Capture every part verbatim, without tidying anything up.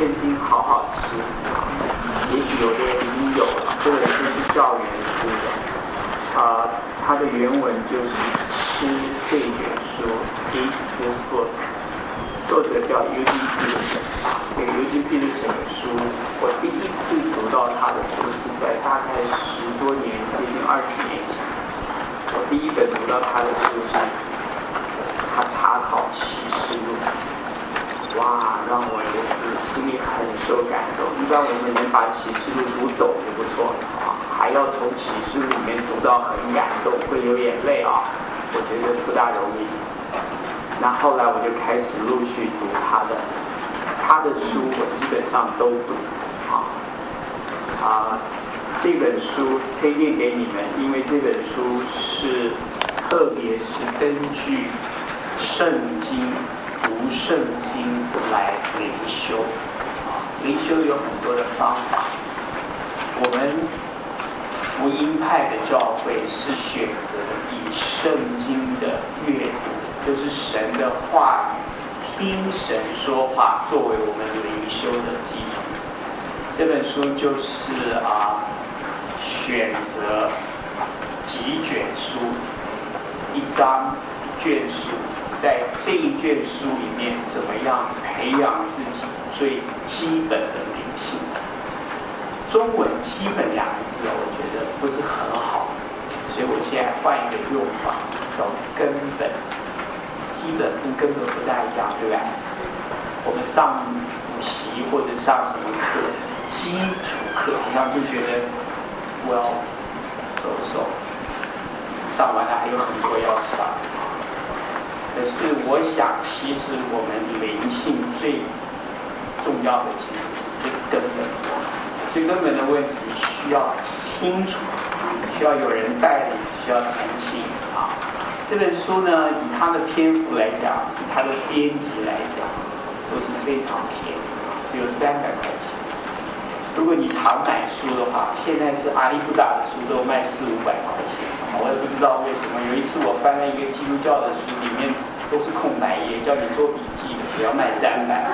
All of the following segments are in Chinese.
圣经好好吃啊，也许有的人已经有了，这个人就是赵元书的啊，他的原文就是吃这卷书 ，eat this book。作者叫尤金·皮特森啊，这个尤金·皮特森的书，我第一次读到他的书是在大概十多年，接近二十年前。我第一本读到他的书是他查考启示录，哇，让我也是心里很受感动。一般我们能把启示录读懂就不错了啊，还要从启示录里面读到很感动，会流眼泪啊，我觉得不大容易。那后来我就开始陆续读他的，他的书我基本上都读啊啊，这本书推荐给你们，因为这本书是特别是根据圣经读圣经来灵修啊，灵修有很多的方法，我们福音派的教会是选择以圣经的阅读，就是神的话语，听神说话作为我们灵修的基础。这本书就是啊，选择几卷书，一张卷书，在这一卷书里面怎么样培养自己最基本的灵性。中文基本两个字我觉得不是很好，所以我现在换一个用法，叫根本。基本跟根本不大一样，对不对？我们上补习或者上什么课，基础课好像就觉得我要收收，上完了还有很多要上。可是我想，其实我们灵性最重要的其实是最根本的，最根本的问题需要清楚，需要有人带领，需要澄清啊。这本书呢，以它的篇幅来讲，以它的编辑来讲，都是非常便宜，只有三百块钱。如果你常买书的话，现在是阿里不达的书都卖四五百块钱，我也不知道为什么。有一次我翻了一个基督教的书，里面都是空白页，叫你做笔记的，只要卖三百。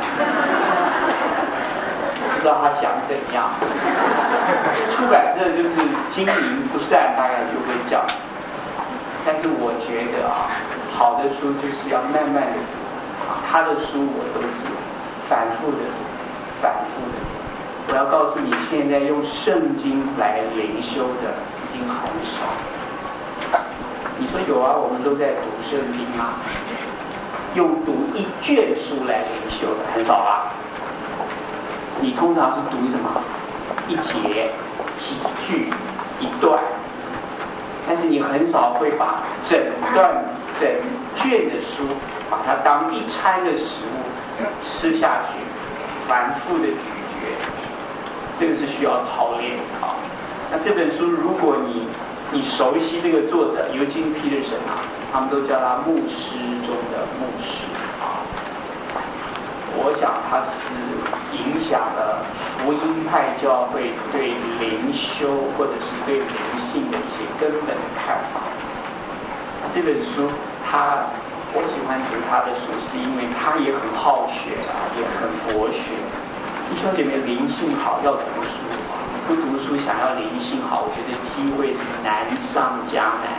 我不知道他想怎样。出版社就是经营不善，大概就会讲。但是我觉得啊，好的书就是要慢慢的读，他的书我都是反复的读，反复的读。我要告诉你，现在用圣经来灵修的已经很少。你说有啊，我们都在读圣经啊，用读一卷书来灵修的很少啊。你通常是读什么？一节、几句、一段。但是你很少会把整段整卷的书把它当一餐的食物吃下去，反复的咀嚼，这个是需要操练的啊。那这本书如果你你熟悉这个作者尤金·皮特森啊，他们都叫他牧师中的牧师啊。我想他是影响了福音派教会对灵修或者是对灵性的一些根本的看法。这本书他我喜欢读他的书，是因为他也很好学啊，也很博学。弟兄姐妹，灵性好要读书，不读书想要灵性好，我觉得机会是难上加难。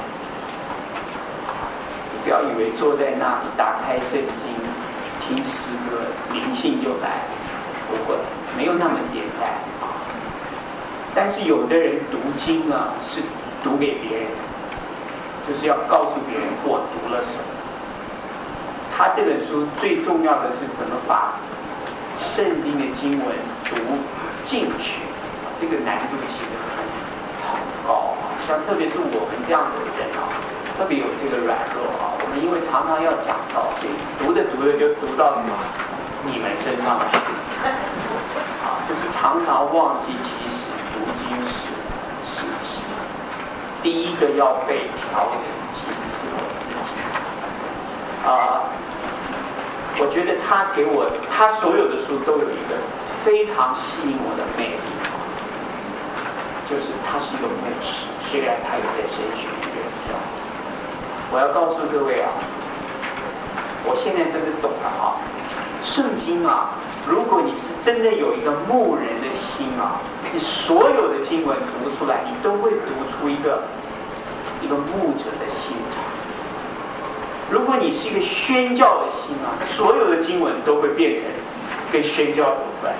你不要以为坐在那里打开圣经听诗歌，灵性就来，不会，没有那么简单啊。但是有的人读经啊，是读给别人，就是要告诉别人我读了什么。他这本书最重要的是怎么把圣经的经文读进去，这个难度其实很很高啊。像特别是我们这样的人啊，特别有这个软弱啊。我们因为常常要讲道，所以读着读着就读到你们身上去啊，就是常常忘记其实读经是是是第一个要被调整，其实是我自己啊。我觉得他给我他所有的书都有一个非常吸引我的魅力，就是他是一个牧师，虽然他有在神学院教。我要告诉各位啊，我现在真的懂了啊， 圣经啊，如果你是真的有一个牧人的心啊，你所有的经文读出来，你都会读出一个一个牧者的心肠。如果你是一个宣教的心啊，所有的经文都会变成跟宣教有关。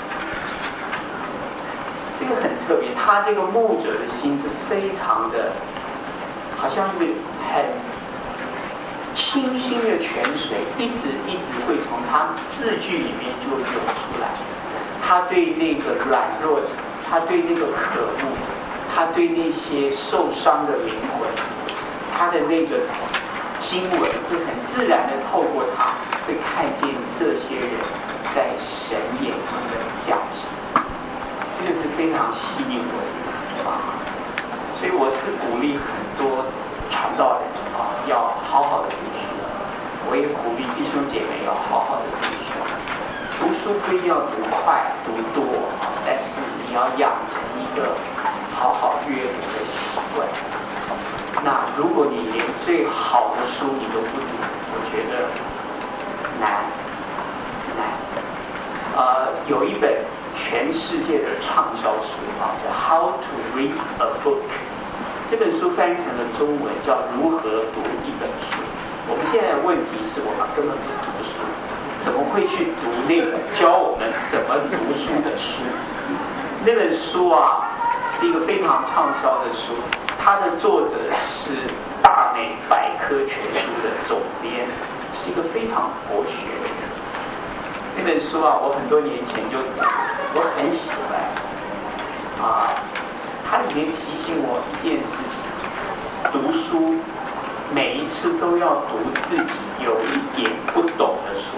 这个很特别，他这个牧者的心是非常的，好像是很清新的泉水，一直一直会从他字句里面就涌出来。他对那个软弱的，他对那个渴慕，他对那些受伤的灵魂，他的那个经文会很自然的透过他，会看见这些人在神眼中的价值。这个是非常吸引我的地方，所以我是鼓励很多传道人啊，要好好的读书。我也鼓励弟兄姐妹要好好的读书。读书不一定要读快、读多啊，但是你要养成一个好好阅读的习惯。那如果你连最好的书你都不读，我觉得难难。呃，有一本全世界的畅销书啊，叫《How to Read a Book》。这本书翻译成了中文叫《如何读一本书》。我们现在的问题是我们根本不读书，怎么会去读那本教我们怎么读书的书？那本书啊，是一个非常畅销的书，它的作者是大美百科全书的总编，是一个非常博学的人。那本书啊，我很多年前就读，我很喜欢啊。它里面提醒我一件事情：读书每一次都要读自己有一点不懂的书。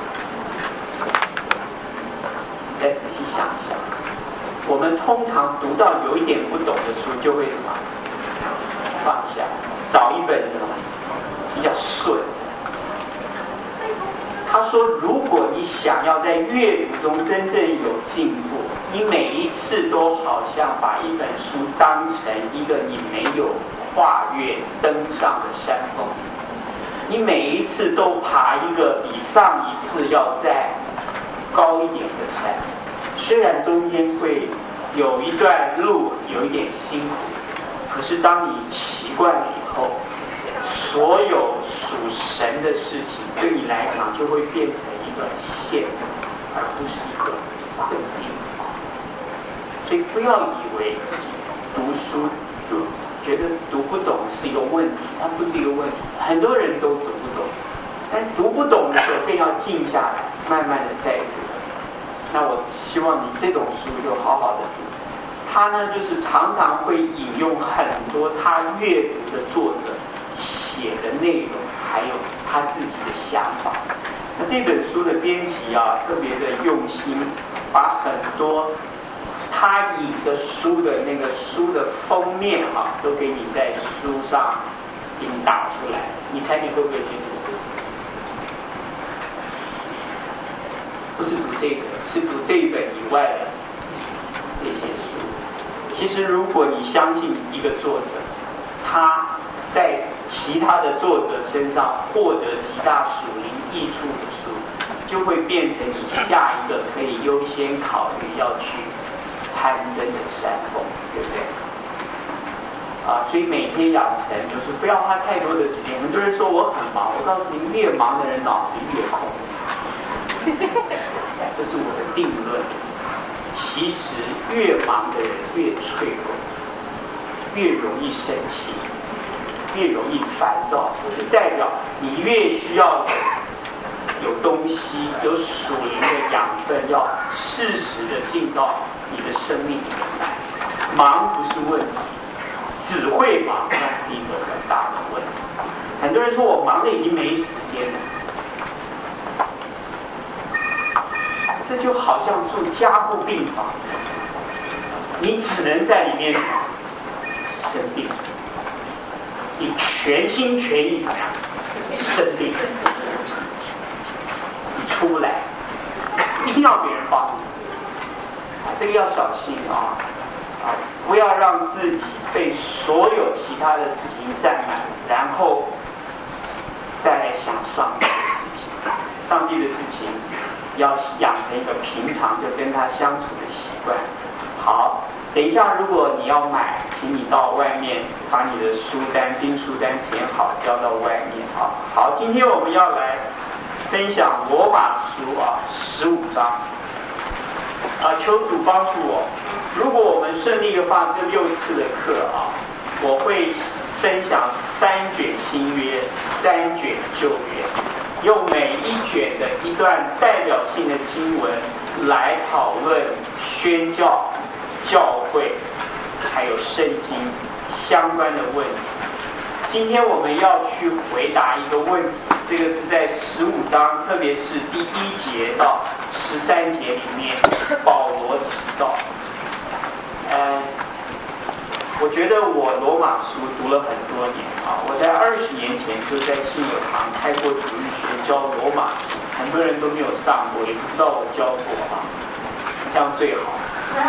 你再仔细想一想，我们通常读到有一点不懂的书，就会什么放下，找一本什么比较顺。他说，如果你想要在阅读中真正有进步，你每一次都好像把一本书当成一个你没有跨越登上的山峰，你每一次都爬一个比上一次要再高一点的山，虽然中间会有一段路有一点辛苦，可是当你习惯了以后，所有属神的事情对你来讲就会变成一个线，而不是一个困境。所以不要以为自己读书读觉得读不懂是一个问题，它不是一个问题，很多人都读不懂，但读不懂的时候更要静下来，慢慢的再读。那我希望你这种书就好好的读。他呢，就是常常会引用很多他阅读的作者写的内容，还有他自己的想法。那这本书的编辑啊，特别的用心，把很多他引的书的那个书的封面啊，都给你在书上给你打出来。你猜你会不会去读？不是读这个，是读这一本以外的这些书。其实如果你相信一个作者，他在其他的作者身上获得极大属灵益处的书，就会变成你下一个可以优先考虑要去攀登的山峰，对不对？啊，所以每天养成就是不要花太多的时间。很多人说我很忙，我告诉你，越忙的人脑子越空。这是我的定论。其实越忙的人越脆弱，越容易生气，越容易烦躁，就是代表你越需要有东西，有属灵的养分，要适时的进到你的生命里面来。忙不是问题，只会忙那是一个很大的问题。很多人说我忙的已经没时间了，这就好像住加护病房，你只能在里面生病，你全心全意生病，你出不来，一定要别人帮你，这个要小心啊！啊，不要让自己被所有其他的事情占满，然后再来想上面的事情。 上帝的事情要养成一个平常就跟他相处的习惯。好，等一下如果你要买，请你到外面把你的书单订书单填好，交到外面啊。好，今天我们要来分享罗马书啊十五章啊，求主帮助我。如果我们顺利的话，这六次的课啊，我会分享三卷新约，三卷旧约，用每一卷的一段代表性的经文来讨论宣教、教会还有圣经相关的问题。今天我们要去回答一个问题，这个是在十五章，特别是第一节到十三节里面，保罗提到。呃，我觉得我罗马书读了很多年啊，我在二十年前就在信友堂开过主日学教罗马书，很多人都没有上过，也不知道我教过啊，这样最好。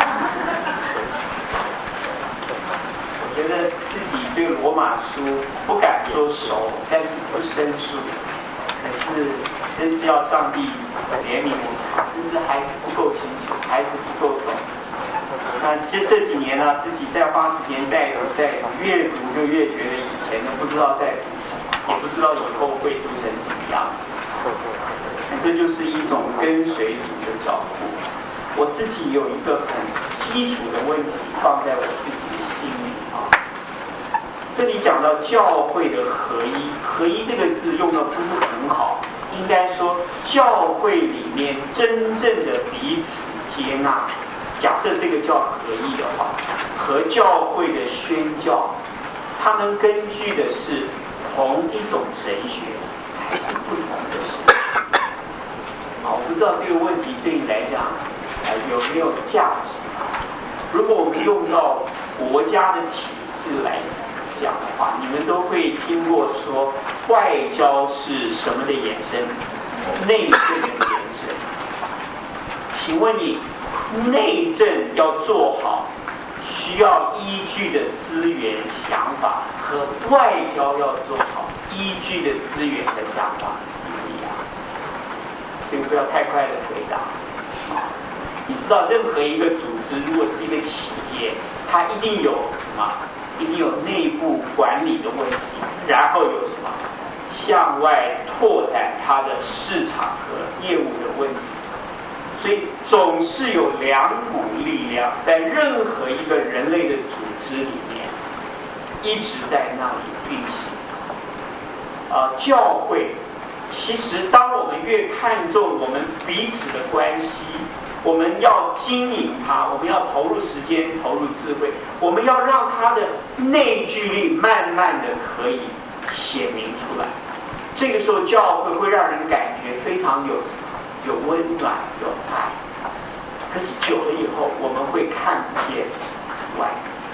我觉得自己对罗马书不敢说熟，但是不生疏，可是真是要上帝怜悯我，真是还是不够清楚，还是不够懂。那这这几年呢，自己在花时间在读在读，越读就越觉得以前都不知道在读什么，也不知道以后会读成什么样子。这就是一种跟随主的脚步。我自己有一个很基础的问题放在我自己的心里啊。这里讲到教会的合一，合一这个字用的不是很好，应该说教会里面真正的彼此接纳。假设这个叫合一的话，和教会的宣教，他们根据的是同一种神学，还是不同的神学？啊，我不知道这个问题对你来讲，呃，有没有价值？如果我们用到国家的体制来讲的话，你们都会听过说，外交是什么的延伸？内政的延伸。请问你？内政要做好，需要依据的资源想法和外交要做好，依据的资源的想法不一样。这个不要太快的回答。你知道，任何一个组织，如果是一个企业，它一定有什么？一定有内部管理的问题，然后有什么？向外拓展它的市场和业务的问题。所以总是有两股力量在任何一个人类的组织里面一直在那里运行。啊、呃，教会其实当我们越看重我们彼此的关系，我们要经营它，我们要投入时间，投入智慧，我们要让它的内聚力慢慢的可以显明出来。这个时候教会会让人感觉非常有有温暖，有爱。可是久了以后，我们会看不见外。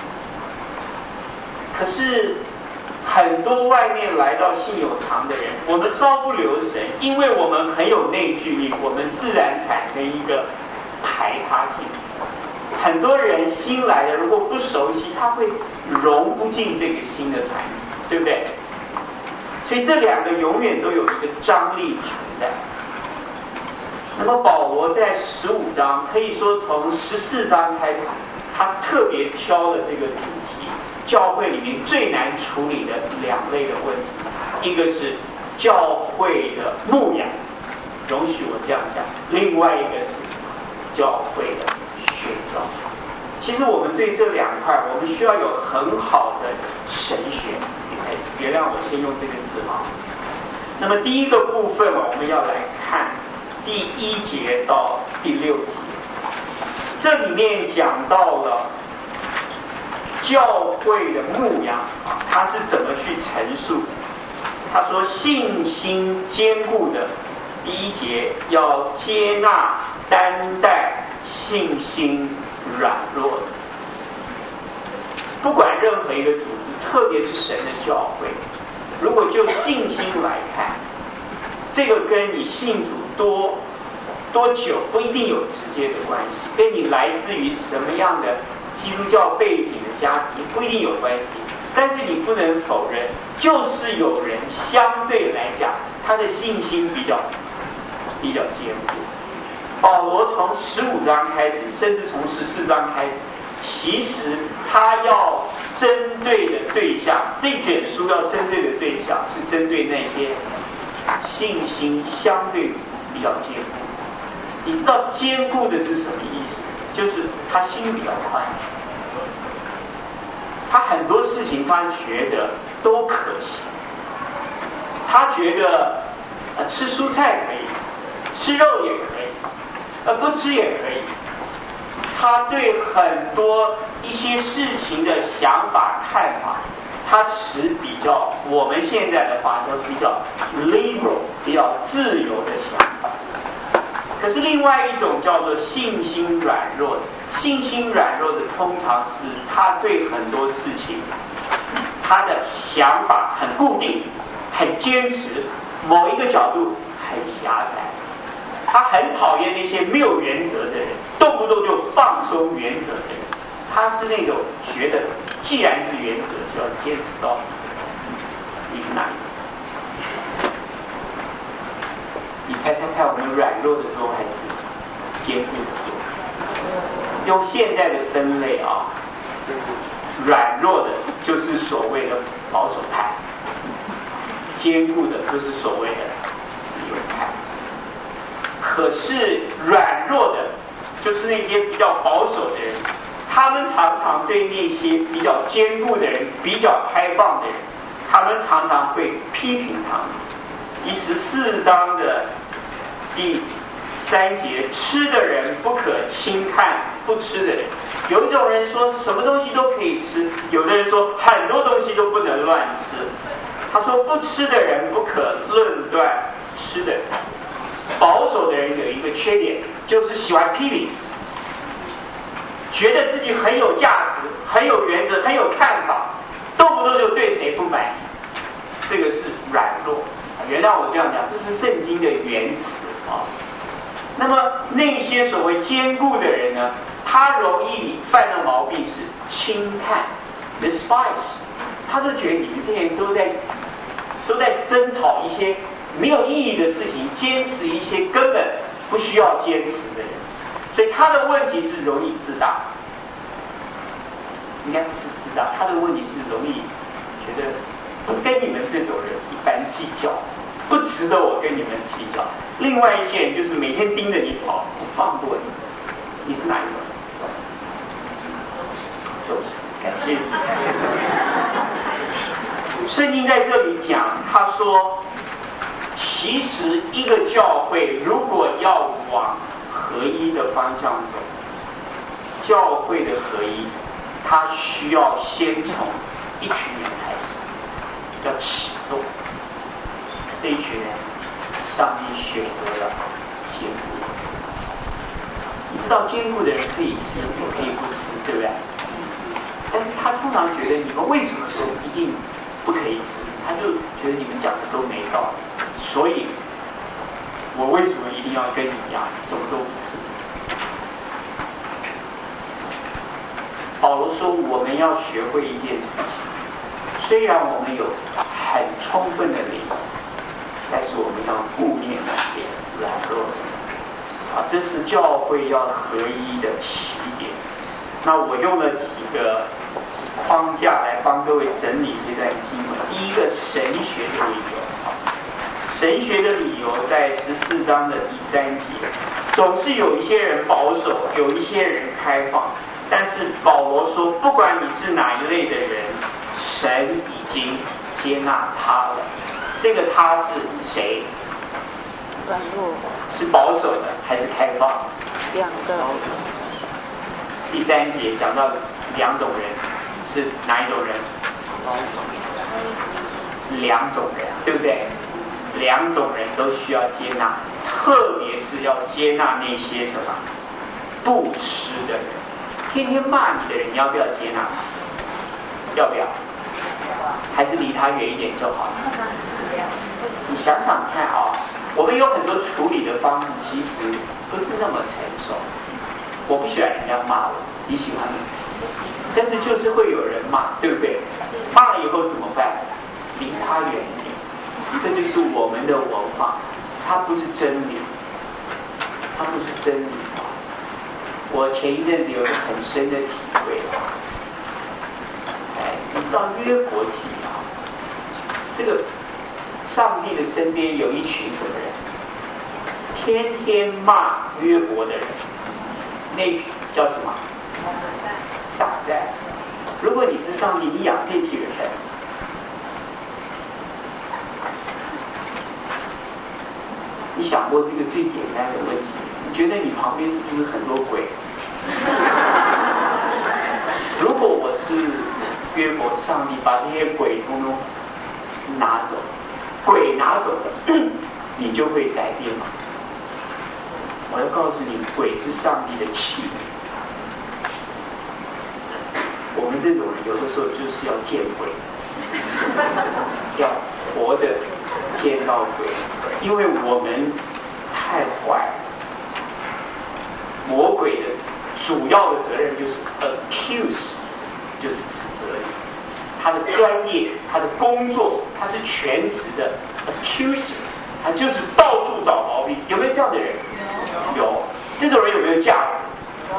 可是很多外面来到信友堂的人，我们稍不留神，因为我们很有内聚力，我们自然产生一个排他性。很多人新来的，如果不熟悉，他会融不进这个新的团体，对不对？所以这两个永远都有一个张力存在。那么保罗在十五章，可以说从十四章开始，他特别挑了这个主题，教会里面最难处理的两类的问题，一个是教会的牧养，容许我这样讲，另外一个是教会的宣教。其实我们对这两块，我们需要有很好的神学。原谅我先用这个字啊。那么第一个部分我们要来看第一节到第六节，这里面讲到了教会的牧养啊，他是怎么去陈述？他说信心坚固的，第一节要接纳担待信心软弱的。不管任何一个组织，特别是神的教会，如果就信心来看，这个跟你信主多多久不一定有直接的关系，跟你来自于什么样的基督教背景的家庭不一定有关系。但是你不能否认，就是有人相对来讲他的信心比较比较坚固。保罗从十五章开始，甚至从十四章开始，其实他要针对的对象，这卷书要针对的对象是针对那些信心相对比较坚固。你知道坚固的是什么意思？就是他心比较宽，他很多事情他觉得都可行，他觉得、呃、吃蔬菜可以，吃肉也可以，呃不吃也可以。他对很多一些事情的想法看法，他持比较我们现在的话叫比较 liberal 比较自由的想法。可是另外一种叫做信心软弱的，信心软弱的通常是他对很多事情他的想法很固定，很坚持，某一个角度很狭窄。他很讨厌那些没有原则的人，动不动就放松原则的人。他是那种觉得既然是原则就要坚持到底。你是哪一个？你猜猜看，我们软弱的多还是坚固的多？用现在的分类啊，软弱的就是所谓的保守派，坚固的就是所谓的自由派。可是软弱的，就是那些比较保守的人，他们常常对那些比较坚固的人、比较开放的人，他们常常会批评他们。第十四章的第三节，吃的人不可轻看不吃的人。有一种人说什么东西都可以吃，有的人说很多东西都不能乱吃。他说不吃的人不可论断吃的人。保守的人有一个缺点，就是喜欢批评，觉得自己很有价值、很有原则、很有看法，动不动就对谁不满意。这个是软弱。原谅我这样讲，这是圣经的原词啊。那么那些所谓坚固的人呢，他容易犯的毛病是轻看 despise， 他就觉得你们这些人都在都在争吵一些没有意义的事情，坚持一些根本不需要坚持的人，所以他的问题是容易自大，应该不是自大，他的问题是容易觉得不跟你们这种人一般计较，不值得我跟你们计较。另外一些人就是每天盯着你跑，不放过你。你是哪一种？就是，感谢你。圣经在这里讲，他说其实一个教会如果要往合一的方向走，教会的合一它需要先从一群人开始，要启动。这一群人上帝选择了坚固的，你知道坚固的人可以吃也可以不吃，对不对？但是他通常觉得你们为什么说一定不可以吃，他就觉得你们讲的都没道理，所以我为什么一定要跟你一样什么都不吃？保罗说我们要学会一件事情，虽然我们有很充分的理由，但是我们要顾念那些软弱的人啊，这是教会要合一的起点。那我用了几个框架来帮各位整理这段经文。第一个，神学的理由。神学的理由在十四章的第三节，总是有一些人保守，有一些人开放，但是保罗说，不管你是哪一类的人，神已经接纳他了。这个他是谁？ 软弱， 是保守的还是开放？ 两个。 第三节讲到两种人，是哪一种人？两种人，对不对？两种人都需要接纳，特别是要接纳那些什么不吃的人，天天骂你的人，你要不要接纳他？要不要？还是离他远一点就好了？你想想看啊，我们有很多处理的方式，其实不是那么成熟。我不喜欢人家骂我，你喜欢吗？但是就是会有人骂，对不对？骂了以后怎么办？离他远一点。这就是我们的文化，它不是真理， 它不是真理啊。我前一阵子有一个很深的体会啊，哎，你知道约伯记啊，这个上帝的身边有一群什么人，天天骂约伯的人，那叫什么？撒旦。如果你是上帝，你养这批人干什么？你想过这个最简单的问题？你觉得你旁边是不是很多鬼？如果我是约伯，上帝把这些鬼通通拿走，鬼拿走了，你就会改变吗？我要告诉你，鬼是上帝的器皿。我们这种人有的时候就是要见鬼，要活的见到鬼，因为我们太坏了。魔鬼的主要的责任就是 accuse， 就是指责你。他的专业，他的工作，他是全职的 accuser， 他就是到处找毛病。有没有这样的人？有。有。这种人有没有价值？有。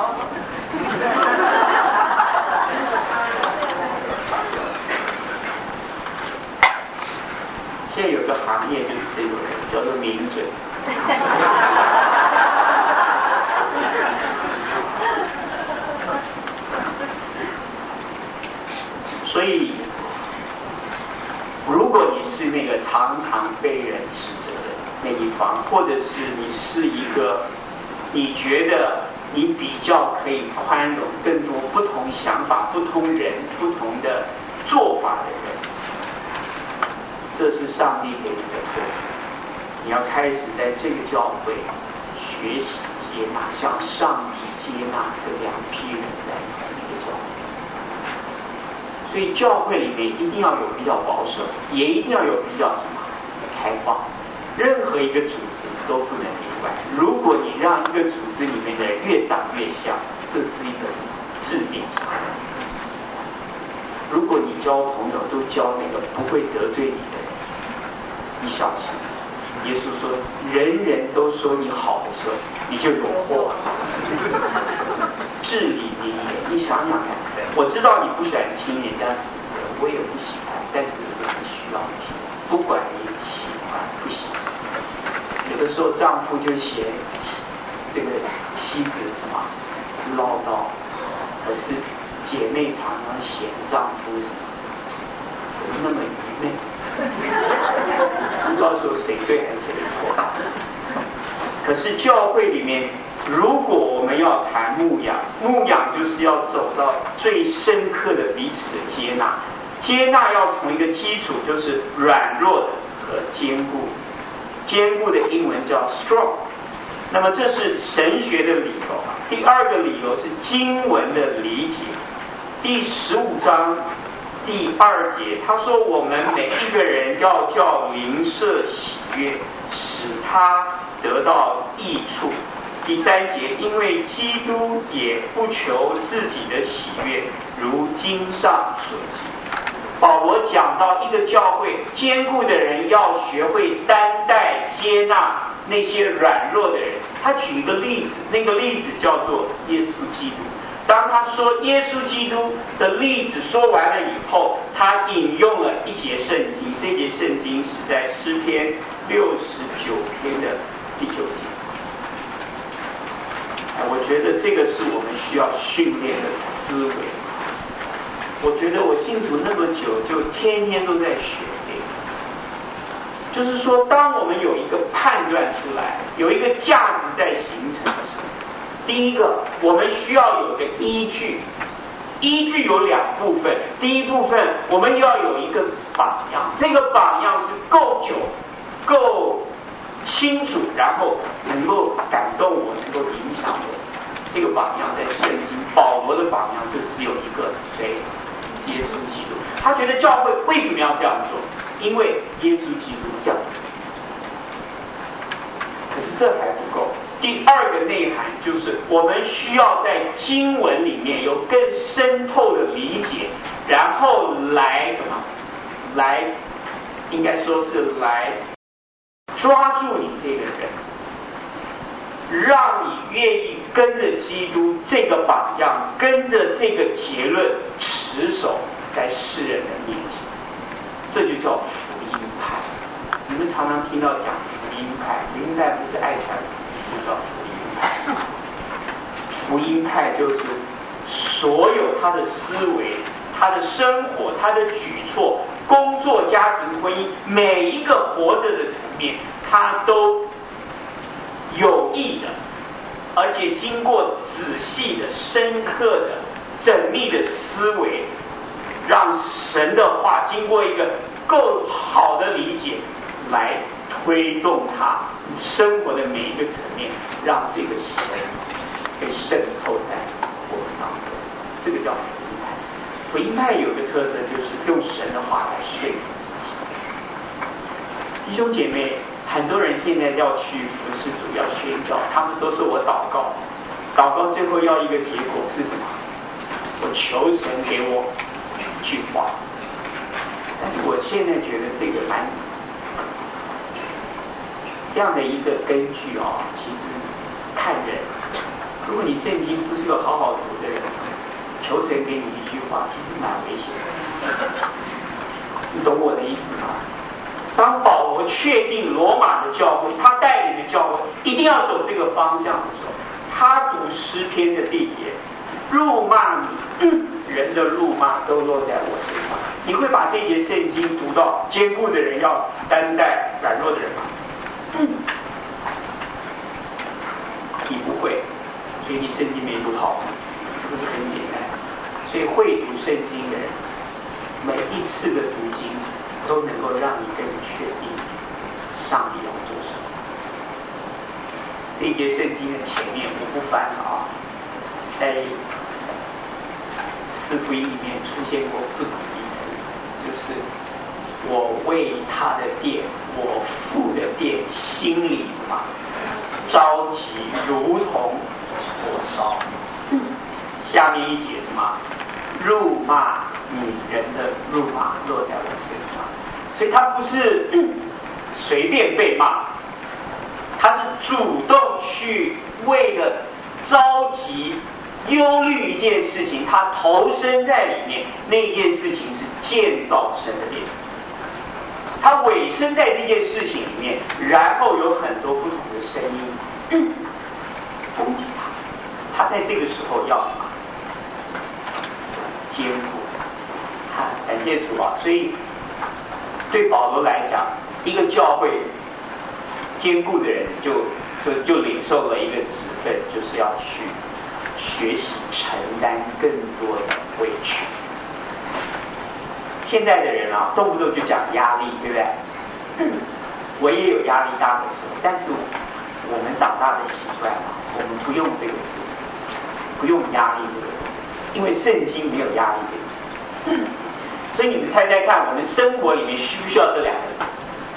现在有个行业就是这种人，叫做名嘴。所以，如果你是那个常常被人指责的那一方，或者是你是一个你觉得你比较可以宽容更多不同想法、不同人、不同的做法的人，这是上帝给你的托付。你要开始在这个教会学习接纳，像上帝接纳这两批人在一个教会。所以教会里面一定要有比较保守，也一定要有比较什么开放。任何一个组织都不能例外。如果你让一个组织里面的人越长越像，这是一个什么致命伤。如果你交朋友都交那个不会得罪你的人，你小心。耶稣说，人人都说你好的时候，你就有祸。至理名言，你想想看，我知道你不喜欢听人家指责，我也不喜欢，但是我们需要听，不管你喜欢不喜欢。有的时候丈夫就嫌这个妻子什么唠叨，可是姐妹常常嫌丈夫什么怎么那么愚昧。不知道说谁对还是谁错。可是教会里面，如果我们要谈牧养，牧养就是要走到最深刻的彼此的接纳。接纳要从一个基础，就是软弱的和坚固。坚固的英文叫 strong。那么这是神学的理由。第二个理由是经文的理解。第十五章第二节，他说我们每一个人要叫邻舍喜悦，使他得到益处。第三节，因为基督也不求自己的喜悦，如经上所记。保罗讲到一个教会坚固的人要学会担待接纳那些软弱的人。他举一个例子，那个例子叫做耶稣基督。当他说耶稣基督的例子说完了以后，他引用了一节圣经，这节圣经是在诗篇六十九篇的第九节。我觉得这个是我们需要训练的思维。我觉得我信主那么久，就天天都在学这个。就是说，当我们有一个判断出来，有一个价值在形成的时候，第一个，我们需要有个依据。依据有两部分，第一部分我们要有一个榜样，这个榜样是够久、够清楚，然后能够感动我，能够影响我。这个榜样在圣经，保罗的榜样就只有一个，谁？耶稣基督。他觉得教会为什么要这样做？因为耶稣基督这样做。可是这还不够。第二个内涵就是我们需要在经文里面有更深透的理解，然后来什么？来，应该说是来抓住你这个人。 让你愿意跟着基督这个榜样，跟着这个结论持守在世人的面前，这就叫福音派。你们常常听到讲福音派，福音派不是爱传福音，叫福音派。福音派就是所有他的思维、他的生活、他的举措、工作、家庭、婚姻，每一个活着的层面，他都有意的，而且经过仔细的、深刻的、缜密的思维，让神的话经过一个够好的理解，来推动他生活的每一个层面，让这个神被渗透在我们当中。这个叫福音派。福音派有一个特色，就是用神的话来说服自己。弟兄姐妹，很多人现在要去服侍主，要宣教，他们都说我祷告，祷告最后要一个结果是什么？我求神给我一句话。但是我现在觉得这个蛮这样的一个根据啊，其实看人。如果你圣经不是个好好读的人，求神给你一句话，其实蛮危险的。你懂我的意思吗？当保罗确定罗马的教会，他带领的教会一定要走这个方向的时候，他读诗篇的这节，辱骂你、嗯、人的辱骂都落在我身上。你会把这节圣经读到坚固的人要担待软弱的人吗？嗯，你不会，所以你圣经没读好，不是很简单。所以会读圣经的人，每一次的读经都能够让你更确定上帝要做什么。这一节圣经的前面我不翻了啊，在四福音里面出现过不止一次，就是我为他的殿，我父的殿，心里什么着急，如同火烧。下面一节什么？辱骂女人的辱骂落在我身上，所以他不是随便被骂，他是主动去为了着急忧虑一件事情，他投身在里面，那件事情是建造神的殿，他委身在这件事情里面，然后有很多不同的声音攻击他，他在这个时候要什么？坚固啊，感谢主啊！所以对保罗来讲，一个教会坚固的人就就就领受了一个职分，就是要去学习承担更多的委屈。现在的人啊，动不动就讲压力，对不对？嗯，我也有压力大的时候，但是我们长大的习惯啊，我们不用这个字，不用压力这个字。因为圣经没有压力这个，所以你们猜猜看，我们生活里面需不需要这两个字？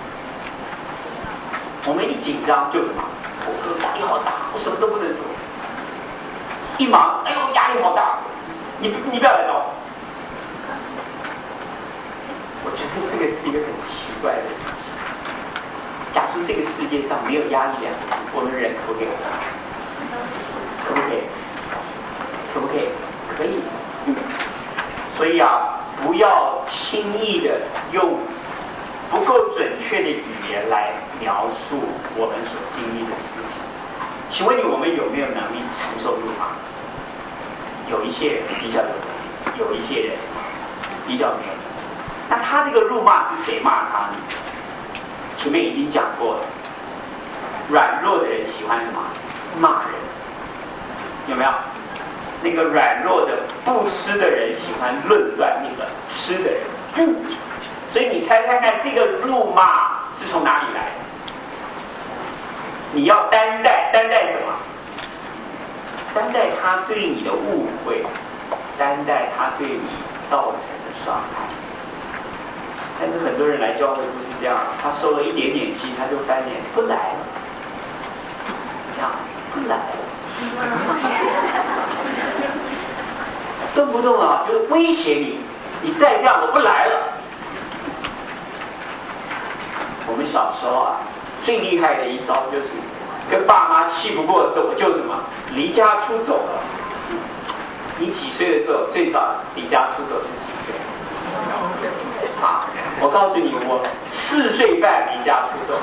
我们一紧张就什么？我压力好大，我什么都不能做。一忙，哎呦，压力好大，你你不要来找我。我觉得这个是一个很奇怪的事情。假如这个世界上没有压力两个字，我们人可不可以？可不可以？可不可以？可以，所以啊，不要轻易的用不够准确的语言来描述我们所经历的事情。请问你，我们有没有能力承受辱骂？有一些人比较有能力，有一些人比较没有。那他这个辱骂是谁骂他呢？前面已经讲过了，软弱的人喜欢什么？骂人，有没有？那个软弱的不吃的人喜欢论断那个吃的人，嗯，所以你猜猜看，这个辱骂是从哪里来的？你要担待，担待什么？担待他对你的误会，担待他对你造成的伤害。但是很多人来教会不是这样，他受了一点点气，他就翻脸不来了，怎么样？不来了。动不动啊，就是威胁你，你再这样我不来了。我们小时候啊，最厉害的一招就是跟爸妈气不过的时候，我就什么离家出走了。你几岁的时候最早离家出走是几岁？啊，我告诉你，我四岁半离家出走。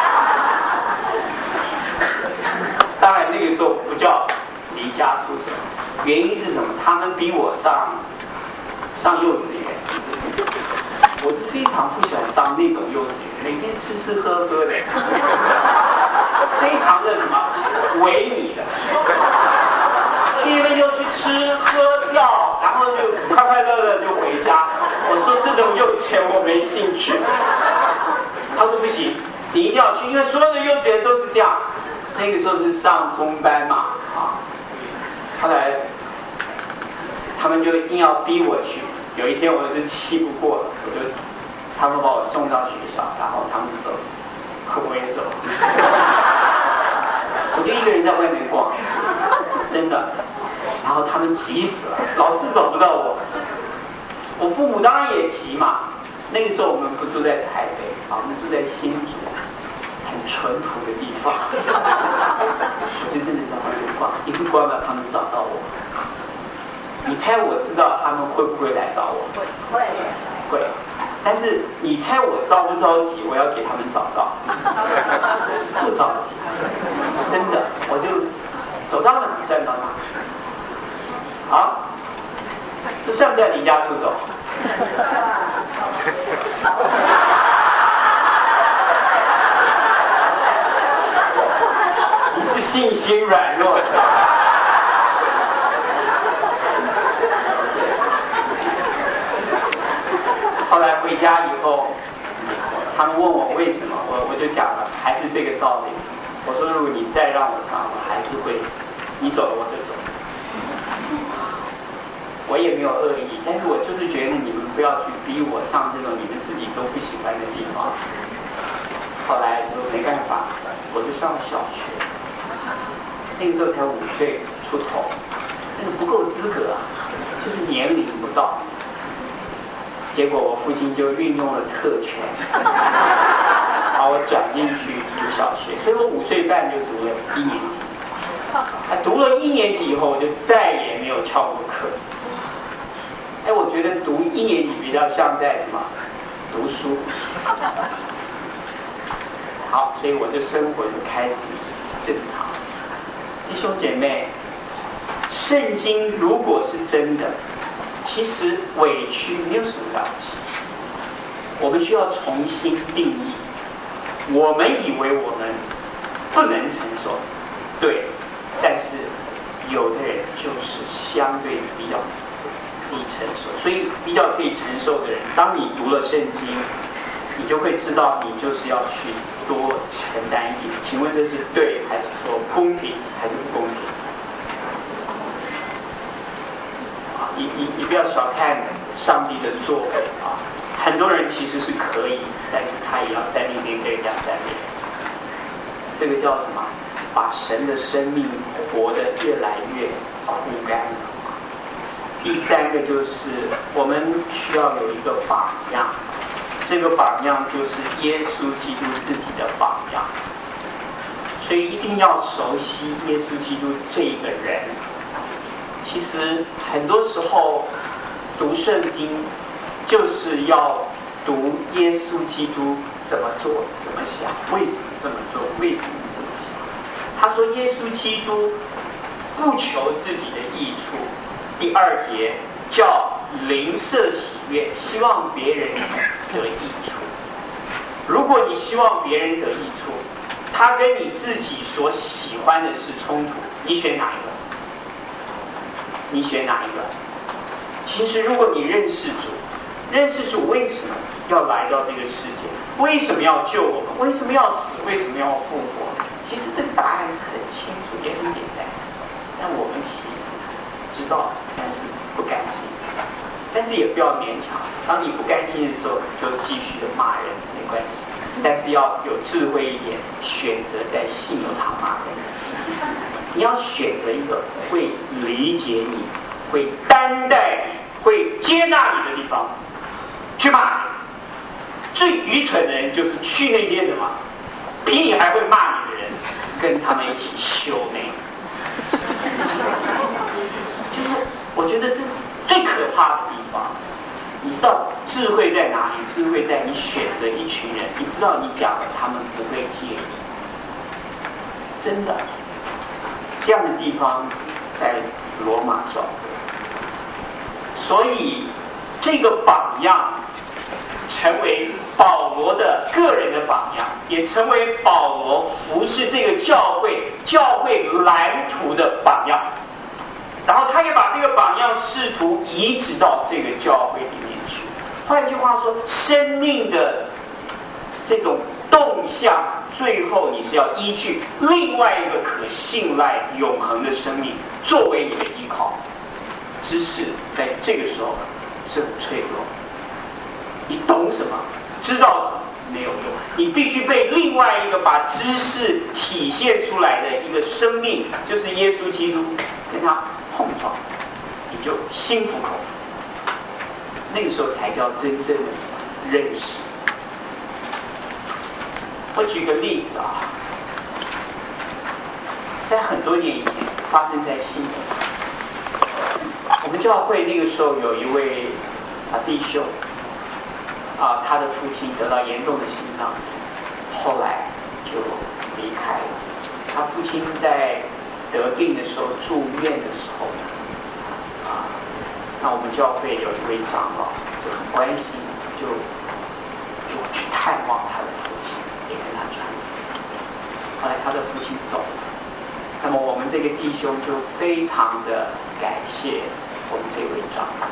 当然那个时候不叫离家出走，原因是什么？他们逼我上上幼稚园，我是非常不喜欢上那种幼稚园，每天吃吃喝喝的，非常的什么萎靡的。去那边就去吃喝跳，然后就快快乐乐就回家。我说这种幼稚园我没兴趣。他说不行，你一定要去，因为所有的幼稚园都是这样。那个时候是上中班嘛，啊，后来他们就硬要逼我去。有一天我是气不过了，我就他们把我送到学校，然后他们走，我也走。我就一个人在外面逛，真的。然后他们急死了，老是找不到我。我父母当然也急嘛。那个时候我们不住在台北啊，我们住在新竹，很淳朴的地方。我就真的在外面逛，一直逛到他们找到我。你猜我知道他们会不会来找我？ 会会。但是你猜我着不着急？我要给他们找到，不着急，真的，我就走到哪算到哪。好，这算不算离家出走？你是信心软弱的。后来回家以后，他们问我为什么，我我就讲了，还是这个道理。我说如果你再让我上，我还是会，你走了我就走。我也没有恶意，但是我就是觉得你们不要去逼我上这种你们自己都不喜欢的地方。后来就没办法，我就上了小学。那个时候才五岁出头，那个不够资格啊，就是年龄不到。结果我父亲就运用了特权，把我转进去读小学，所以我五岁半就读了一年级。读了一年级以后，我就再也没有翘过课。哎，我觉得读一年级比较像在什么读书。好，所以我的生活就开始正常。弟兄姐妹，圣经如果是真的，其实委屈没有什么了不起。我们需要重新定义，我们以为我们不能承受，对，但是有的人就是相对比较可以承受，所以比较可以承受的人，当你读了圣经，你就会知道你就是要去多承担一点。请问这是对还是说公平还是不公平？啊，你你你不要小看上帝的作为啊，很多人其实是可以，但是他也要在那边跟人家在那边。这个叫什么？把神的生命活得越来越枯干了。第三个就是我们需要有一个榜样，这个榜样就是耶稣基督自己的榜样，所以一定要熟悉耶稣基督这一个人。其实很多时候读圣经就是要读耶稣基督怎么做怎么想，为什么这么做，为什么这么想。他说耶稣基督不求自己的益处，第二节叫邻舍喜悦，希望别人得益处。如果你希望别人得益处，他跟你自己所喜欢的是冲突，你选哪一个？你选哪一个？其实如果你认识主，认识主为什么要来到这个世界，为什么要救我们，为什么要死，为什么要复活，其实这个答案是很清楚也很简单，但我们其实是知道，但是不甘心，但是也不要勉强。当你不甘心的时候，就继续的骂人没关系，但是要有智慧一点，选择在信友堂骂人。你要选择一个会理解你、会担待你、会接纳你的地方去骂你。最愚蠢的人就是去那些什么比你还会骂你的人，跟他们一起修呢。就是我觉得这是最可怕的地方。你知道智慧在哪里？智慧在你选择一群人，你知道你讲了他们不会介意，真的。这样的地方在罗马教会，所以这个榜样成为保罗的个人的榜样，也成为保罗服侍这个教会教会蓝图的榜样。然后他也把这个榜样试图移植到这个教会里面去。换句话说，生命的这种动向，最后你是要依据另外一个可信赖永恒的生命作为你的依靠。知识在这个时候是很脆弱，你懂什么，知道什么没有用，你必须被另外一个把知识体现出来的一个生命，就是耶稣基督，跟他碰撞，你就心服口服，那个时候才叫真正的什么认识。我举个例子啊，在很多年以前发生在新北，我们教会那个时候有一位啊弟兄啊，他的父亲得到严重的心脏病，后来就离开了。他父亲在得病的时候住院的时候啊，那我们教会有一位长老就很关心，就就去探望他的父亲，也跟他传福。后来他的父亲走了，那么我们这个弟兄就非常的感谢我们这位长老。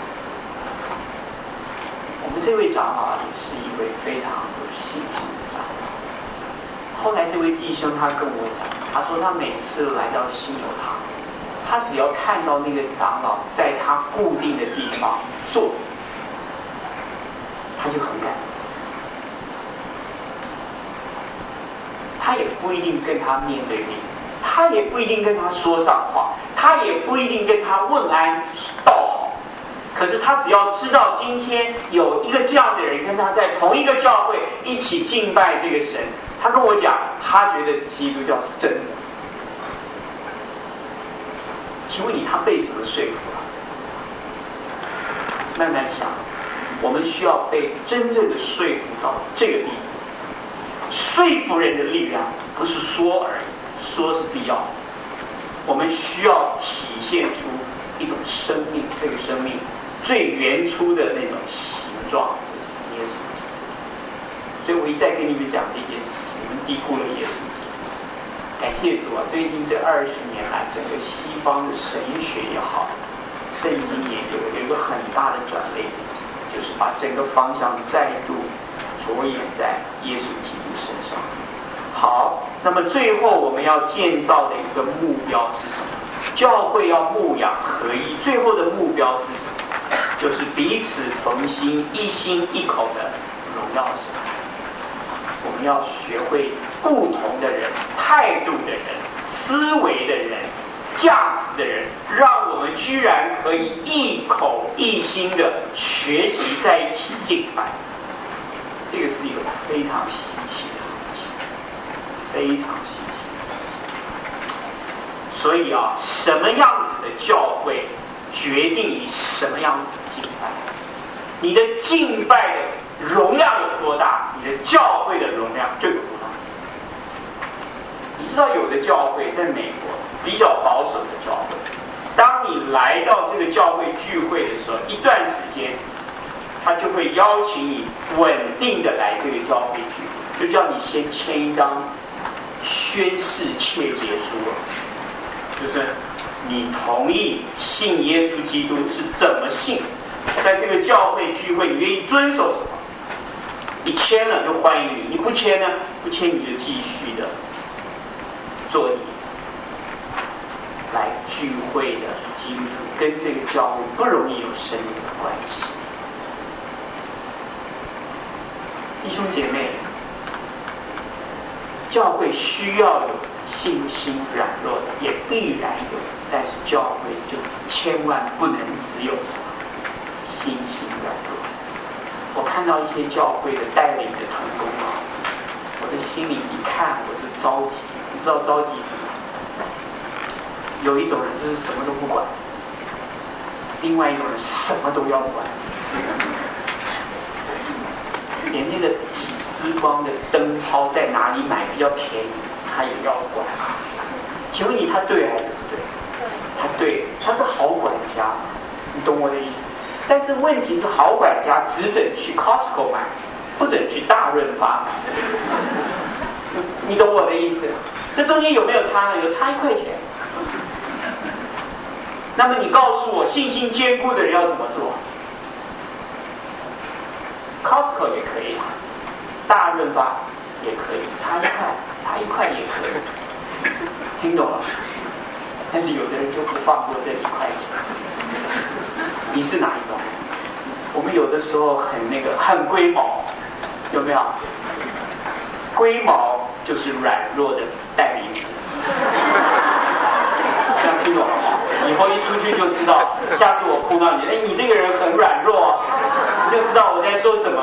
我们这位长老也是一位非常有信心的长老。后来这位弟兄他跟我讲，他说他每次来到新友堂，他只要看到那个长老在他固定的地方坐着，他就很感动。他也不一定跟他面对面，他也不一定跟他说上话，他也不一定跟他问安道好。可是他只要知道今天有一个这样的人跟他在同一个教会一起敬拜这个神，他跟我讲，他觉得基督教是真的。请问你他被什么说服了？慢慢想，我们需要被真正的说服到这个地步。说服人的力量不是说而已，说是必要的，我们需要体现出一种生命，这个生命最原初的那种形状就是耶稣基督。所以我一再跟你们讲这件事情，你们低估了耶稣基督。感谢主啊！最近这二十年来，整个西方的神学也好，圣经研究有一个很大的转捩点，就是把整个方向再度着眼在耶稣基督身上。好，那么最后我们要建造的一个目标是什么？教会要牧养合一，最后的目标是什么？就是彼此同心，一心一口的荣耀神。我们要学会不同的人、态度的人、思维的人、价值的人，让我们居然可以一口一心的学习在一起敬拜。这个是一个非常稀奇的事情，非常稀奇的事情。所以啊，什么样子的教会，决定你什么样子的敬拜。你的敬拜的容量有多大，你的教会的容量就有多大。你知道有的教会在美国比较保守的教会，当你来到这个教会聚会的时候，一段时间他就会邀请你稳定的来这个教会聚会，就叫你先签一张宣誓切结书，就是你同意信耶稣基督是怎么信，在这个教会聚会你愿意遵守什么，你签了就欢迎你，你不签呢，不签你就继续的做你来聚会的基督徒，跟这个教会不容易有深入的关系。弟兄姐妹，教会需要有信心软弱的，也必然有，但是教会就千万不能只有什么信心软弱。我看到一些教会的带领的同工啊，我我的心里一看我就着急。你知道着急什么？有一种人就是什么都不管，另外一种人什么都要管，连那个几支光的灯泡在哪里买比较便宜，他也要管。请问你他对还是不对？他对，他是好管家，你懂我的意思？但是问题是，好管家只准去 Costco 买，不准去大润发买。你懂我的意思？这中间有没有差呢？有差一块钱。那么你告诉我，信心坚固的人要怎么做 ？Costco 也可以，大润发也可以，差一块，差一块也可以。听懂了？但是有的人就不放过这一块钱。你是哪一种？我们有的时候很那个很龟毛，有没有？龟毛就是软弱的代名词。这样听懂了吗？以后一出去就知道，下次我碰到你，哎，你这个人很软弱，你就知道我在说什么。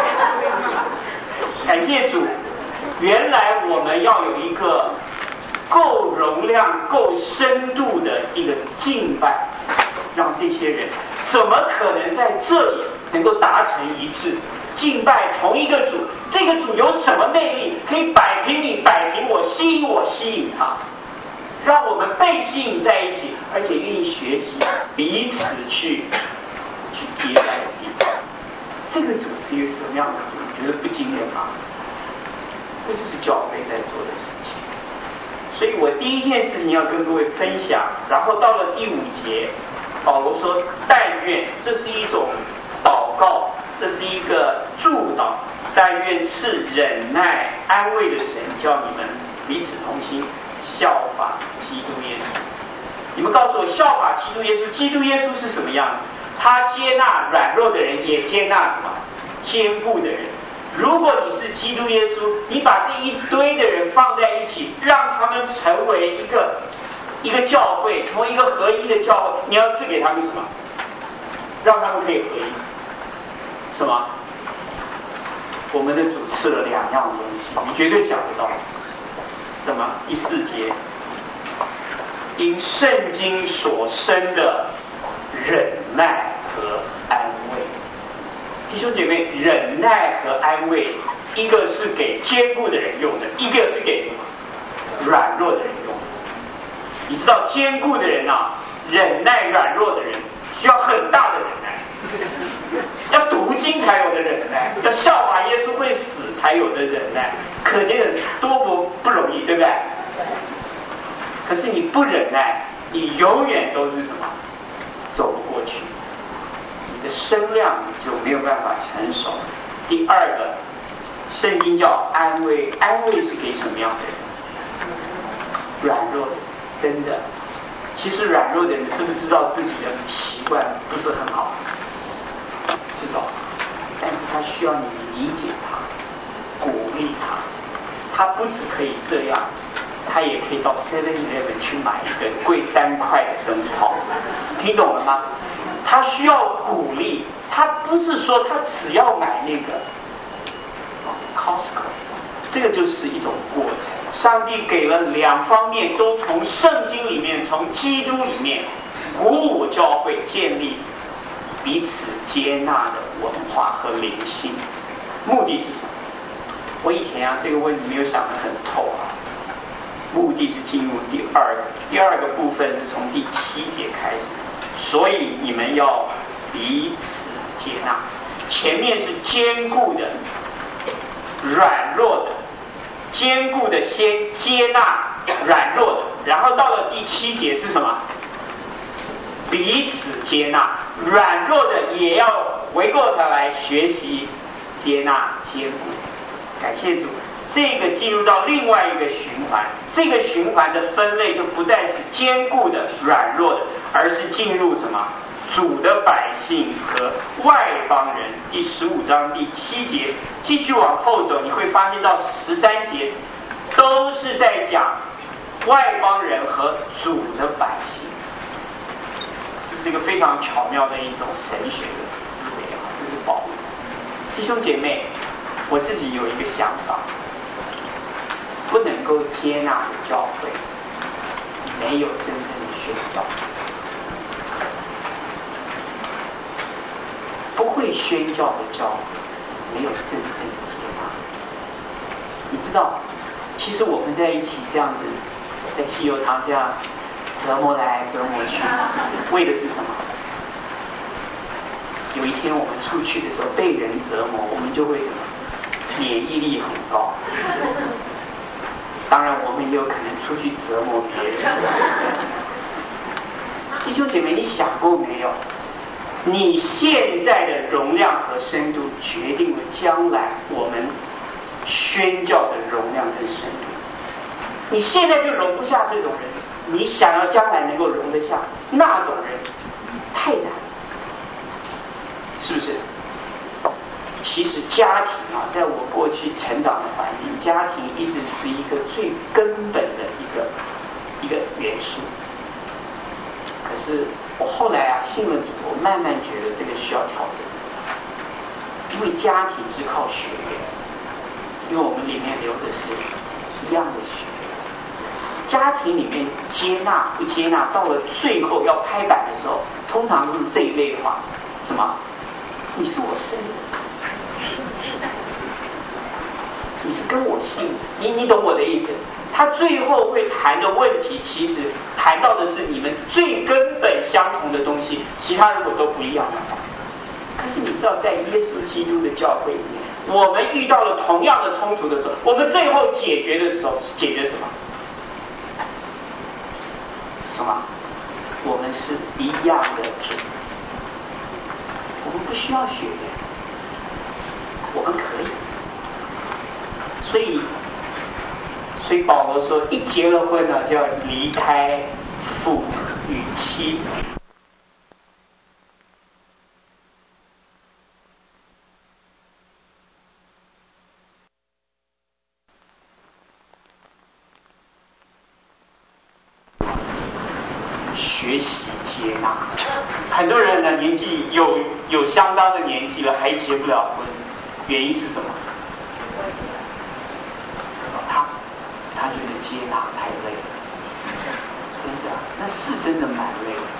感谢主，原来我们要有一个够容量、够深度的一个敬拜，让这些人怎么可能在这里能够达成一致？敬拜同一个主，这个主有什么魅力可以摆平你、摆平我、吸引我、吸引他？让我们被吸引在一起，而且愿意学习彼此去去接待彼此。这个主是一个什么样的主？你觉得不惊人吗？这就是教会在做的事情。所以我第一件事情要跟各位分享，然后到了第五节，保罗说：“但愿”，这是一种祷告，这是一个祝祷。但愿赐忍耐、安慰的神，叫你们彼此同心。效法基督耶稣。你们告诉我，效法基督耶稣，基督耶稣是什么样的？他接纳软弱的人，也接纳什么？坚固的人。如果你是基督耶稣，你把这一堆的人放在一起，让他们成为一个一个教会，成为一个合一的教会，你要赐给他们什么？让他们可以合一。什么？我们的主赐了两样东西，你绝对想不到。什么？第四节，因圣经所生的忍耐和安慰。弟兄姐妹，忍耐和安慰，一个是给坚固的人用的，一个是给什么？软弱的人用的。你知道坚固的人啊，忍耐软弱的人需要很大的忍耐，要读经才有的忍耐，要效法耶稣会死才有的忍耐，可见多不不容易，对不对？可是你不忍耐，你永远都是什么？走不过去，你的身量就没有办法成熟。第二个，圣经叫安慰，安慰是给什么样的人？软弱的，真的。其实软弱的人知不知道自己的习惯不是很好？知道，但是他需要你理解他，鼓励他。他不只可以这样，他也可以到 seven eleven 去买一个贵三块的灯泡，听懂了吗？他需要鼓励，他不是说他只要买那个 Costco， 这个就是一种过程。上帝给了两方面，都从圣经里面，从基督里面鼓舞教会，建立彼此接纳的文化和灵性。目的是什么？我以前啊这个问题没有想得很透啊。目的是进入第二个，第二个部分是从第七节开始，所以你们要彼此接纳。前面是坚固的、软弱的，坚固的先接纳软弱的，然后到了第七节是什么？彼此接纳，软弱的也要回过头来学习接纳坚固。感谢主，这个进入到另外一个循环，这个循环的分类就不再是坚固的、软弱的，而是进入什么？主的百姓和外邦人。第十五章第七节，继续往后走，你会发现到十三节都是在讲外邦人和主的百姓。这是一个非常巧妙的一种神学的思维啊，这是保罗。弟兄姐妹，我自己有一个想法， 不能够接纳的教会，没有真正的宣教。不会宣教的教会，没有真正的接纳。你知道，其实我们在一起这样子，在西游堂这样折磨来折磨去，为的是什么？有一天我们出去的时候被人折磨，我们就会什么？免疫力很高。当然，我们也有可能出去折磨别人。弟兄姐妹，你想过没有？你现在的容量和深度，决定了将来我们宣教的容量跟深度。你现在就容不下这种人，你想要将来能够容得下那种人，太难，是不是？其实家庭啊，在我过去成长的环境，家庭一直是一个最根本的一个一个元素。可是我后来啊信了主，我慢慢觉得这个需要调整，因为家庭是靠血缘，因为我们里面流的是一样的血缘。家庭里面接纳不接纳，到了最后要拍板的时候，通常都是这一类的话，什么？你是我生的。你是跟我姓，你你懂我的意思？他最后会谈的问题，其实谈到的是你们最根本相同的东西，其他如果都不一样的话。可是你知道，在耶稣基督的教会里面，我们遇到了同样的冲突的时候，我们最后解决的时候是解决什么？什么？我们是一样的主，我们不需要血缘，我们可以。所以，所以保罗说，一结了婚呢，就要离开父与妻子。学习接纳，很多人呢年纪有有相当的年纪了，还结不了婚，原因是什么？他他觉得接纳太累了，真的，那是真的蛮累的。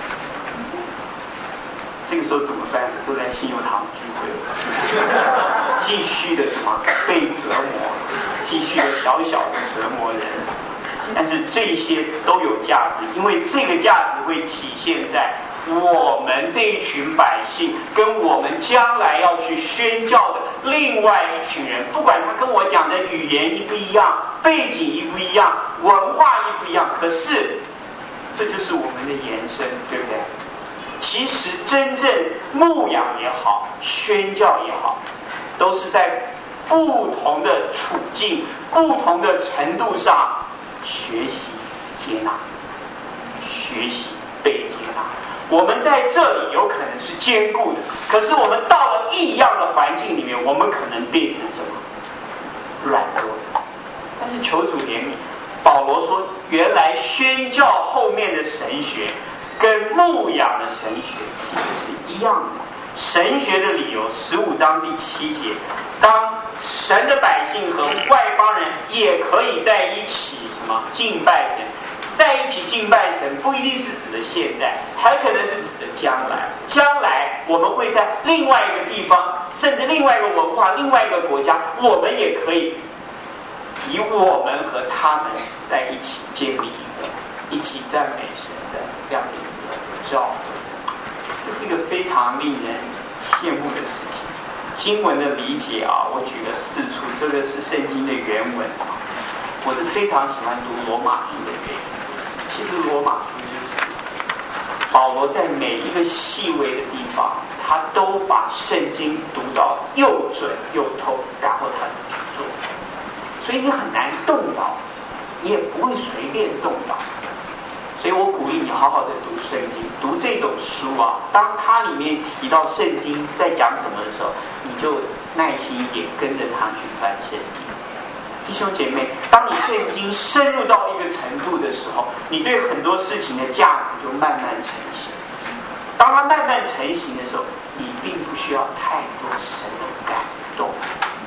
这个时候怎么办？都在信友堂聚会，继续的什么被折磨，继续的小小的折磨人。但是这些都有价值，因为这个价值会体现在我们这一群百姓跟我们将来要去宣教的另外一群人，不管他跟我讲的语言一不一样，背景一不一样，文化一不一样，可是这就是我们的延伸，对不对？其实真正牧养也好，宣教也好，都是在不同的处境、不同的程度上学习接纳，学习被接纳。我们在这里有可能是坚固的，可是我们到了异样的环境里面，我们可能变成什么？软弱的。但是求主怜悯，保罗说，原来宣教后面的神学跟牧养的神学其实是一样的。神学的理由，十五章第七节，当神的百姓和外邦人也可以在一起什么敬拜神，在一起敬拜神不一定是指的现在，还可能是指的将来。将来我们会在另外一个地方，甚至另外一个文化、另外一个国家，我们也可以以我们和他们在一起建立一个一起赞美神的这样的一个教会。这是一个非常令人羡慕的事情。经文的理解啊，我举了四处，这个是圣经的原文啊。我是非常喜欢读罗马书的原因。其实罗马书就是保罗在每一个细微的地方，他都把圣经读到又准又透，然后他去做。所以你很难动摇，你也不会随便动摇。所以我鼓励你好好的读圣经，读这种书啊，当它里面提到圣经在讲什么的时候，你就耐心一点，跟着他去翻圣经。弟兄姐妹，当你圣经深入到一个程度的时候，你对很多事情的价值就慢慢成型。当它慢慢成型的时候，你并不需要太多神的感动，你可以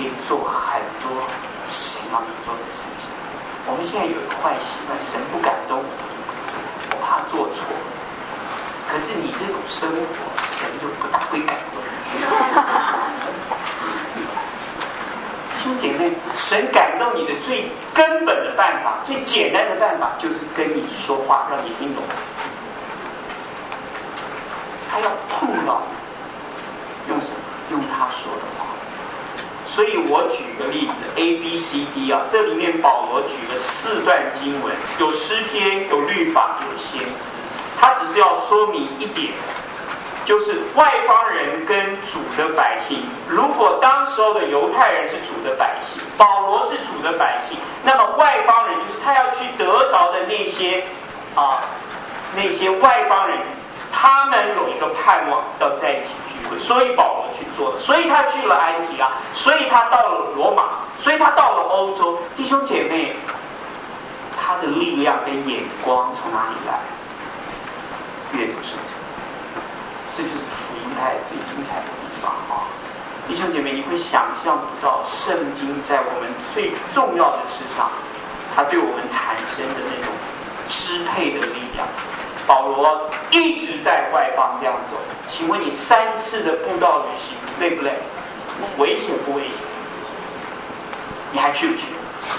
可以做很多神要你做的事情。我们现在有一个坏习惯，神不感动我，我怕做错。可是你这种生活，神就不大会感动你。弟兄姐妹，神感动你的最根本的办法，最简单的办法，就是跟你说话，让你听懂。他要碰到你，用什么？用他说的话。所以我举个例子 A B C D 啊，这里面保罗举了四段经文，有诗篇，有律法，有先知。他只是要说明一点，就是外邦人跟主的百姓，如果当时候的犹太人是主的百姓，保罗是主的百姓，那么外邦人就是他要去得着的那些啊那些外邦人，他们有一个盼望要在一起聚会，所以保罗去做的，所以他去了安提阿，所以他到了罗马，所以他到了欧洲。弟兄姐妹，他的力量跟眼光从哪里来？阅读圣经，这就是福音派最精彩的地方啊！弟兄姐妹，你会想象不到圣经在我们最重要的事上，它对我们产生的那种支配的力量。保罗一直在外邦这样走，请问你三次的布道旅行累不累？危险不危险？你还去不去？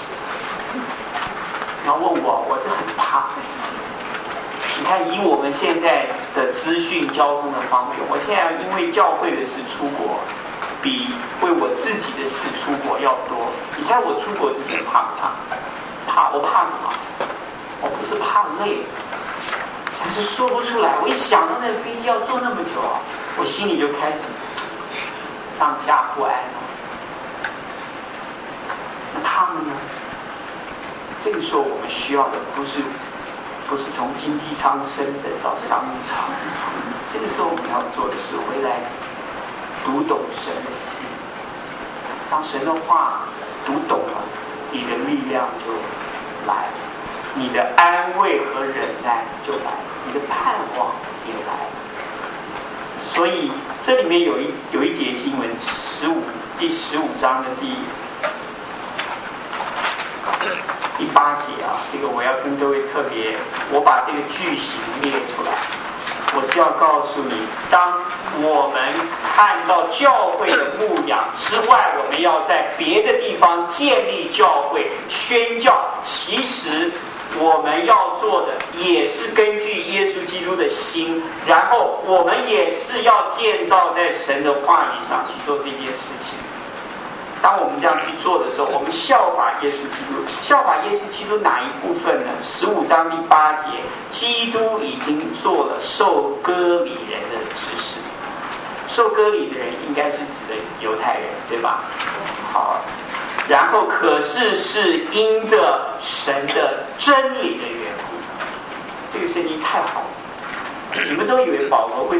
你要问我，我是很怕。你看，以我们现在的资讯交通的方便，我现在因为教会的事出国，比为我自己的事出国要多。你猜我出国之前怕不怕？怕，我怕什么？我不是怕累，但是说不出来。我一想到那个飞机要坐那么久啊，我心里就开始上下不安了。那他们呢？这个时候我们需要的不是。不是从经济舱升等到商务舱，这个时候我们要做的是回来读懂神的心。当神的话读懂了，你的力量就来了，你的安慰和忍耐就来了，你的盼望也来了。所以这里面有一有一节经文，十五第十五章的第第八节啊，这个我要跟各位特别，我把这个句型列出来。我是要告诉你，当我们看到教会的牧养之外，我们要在别的地方建立教会、宣教。其实我们要做的也是根据耶稣基督的心，然后我们也是要建造在神的话语上去做这件事情。当我们这样去做的时候，我们效法耶稣基督。效法耶稣基督哪一部分呢？十五章第八节，基督已经做了受割礼人的指示。受割礼的人应该是指的犹太人，对吧？好，然后可是是因着神的真理的缘故。这个圣经太好了，你们都以为保罗会